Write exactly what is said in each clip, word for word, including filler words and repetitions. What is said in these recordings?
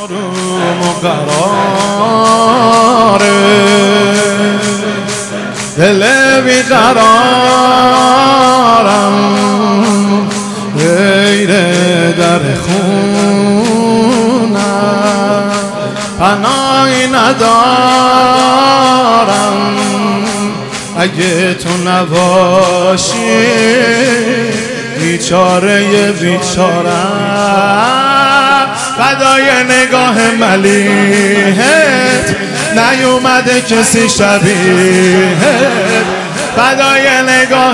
آروم و قراره دل بیقرارم غیر در خونم پناهی ندارم اگه تو نباشی بیچاره بیچارم فدای نگاه ملیحت نیومده کسی شبیهت فدای نگاه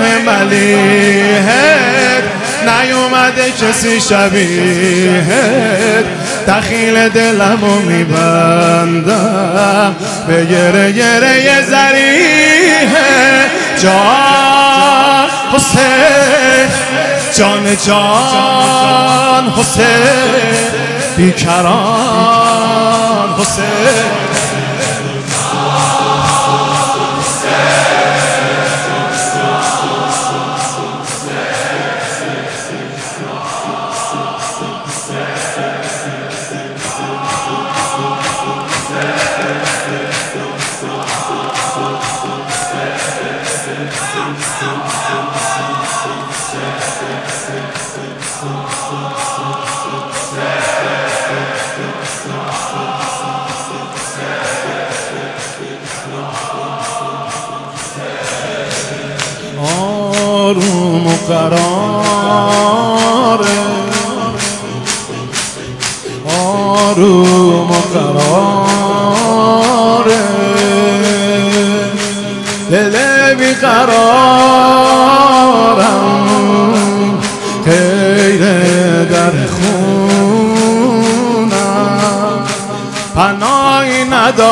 ملیحت نیومده کسی شبیهت دخیل دلمو میبندم به گره گره زریحه جان حسین جان جان حسین بیکران حسین آروم و قراره آروم و قراره دل بیقرارم غیر در خونم پناهی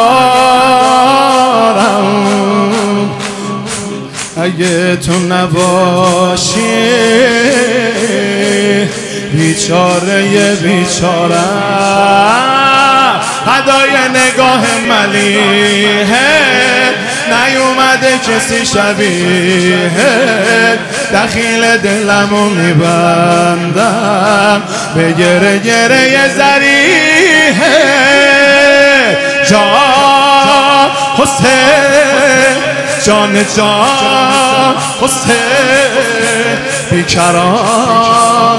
ندارم اگه تو نباشی بیچاره بیچاره هدای نگاه ملیحت نیومده کسی شبیهت دخیل دلمو میبندم به گره گره زریحه جان حسین جان جان حسین بیکران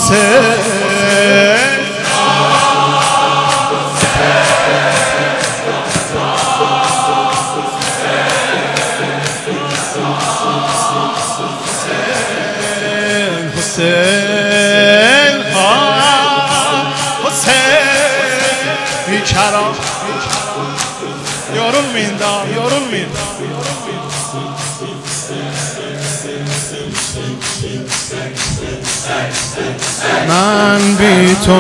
حسین حسین حسین بیکران یارون میندم یارون میندم من بی تو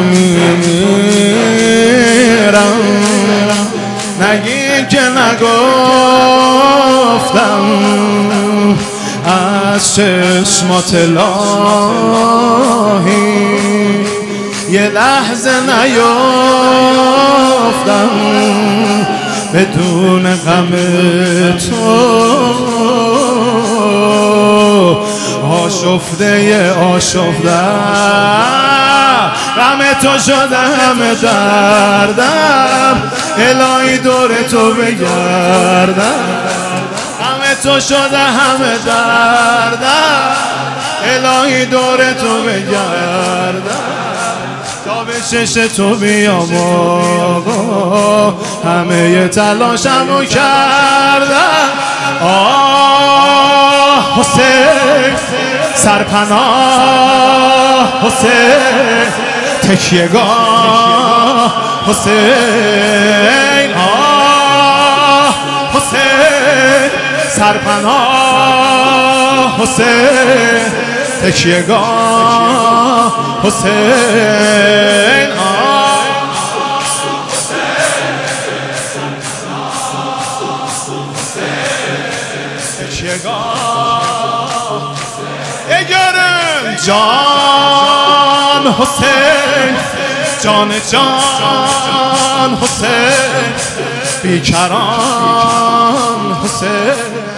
میمیرم نگی که نگفتم از چشمات الهی یه لحظه نیفتم بدون غم تو آشفته آشفته غم تو شده همه دردم الهی دور تو بگردم غم تو شده همه دردم الهی دور تو بگردم تا به چش تو بیام آقا همه تلاشمو کردم آه حسین سرپناه حسین تکیهگاه حسین آه حسین سرپناه حسین تکیهگاه حسین آه تکیهگاه اگرم جان حسین جان جان حسین بیکران حسین